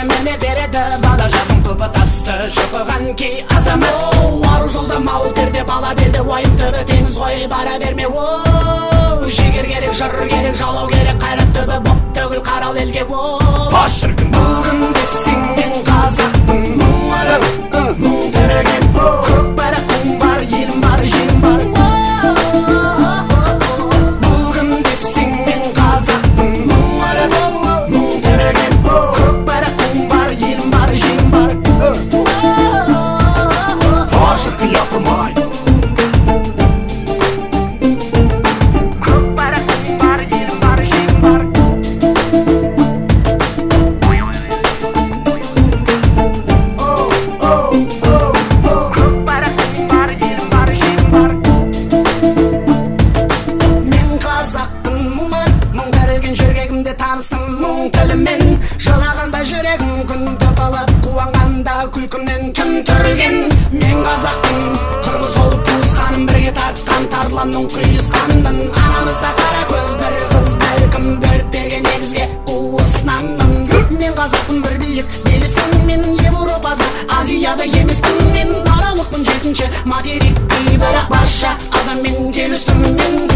біліміне береді бала жасын құлпытасты шұқыған кей азамат. Ару жолда мал терде бала белді, уайым түбі теңіз ғой бара берме. Жігер керек, жыр керек, жалау керек, қайрат түбі боп төгіл қарал елге. Аш шіркін Бүгінде сен мен қазақтың мұңары, мұң тіреген көк байрақтың бар, елім бар, жерім бар. Бүгінде сен мен қазақтың мұңары, мұң тіреген көк байрақтың бар, елім бар, жерім бар. Аш шіркін япырмай Көк байрақтың бар, елім бар, жерім бар. Көк байрақтың бар, елім бар, жерім бар. Мен қазақтың мұңы, мұң тәрелген жүрегімде таныстым мұң тілімен. Жылағанда жүрегім күн тұтылып, қуанғанда күлкімнен күн түрілген. Мен қазақтың қырғыз ол туысқаным, бірге тартқан тарланның құйысқанын. Анамызда қара көз бір қыз, бәлкім бөліп берген негізге уысынанын. Мен қазақтың бір биік белеспін, мен Европада, Азияда емеспін. Мен аралықпын жетінші материк, бірақ барша адаммен келістім мен.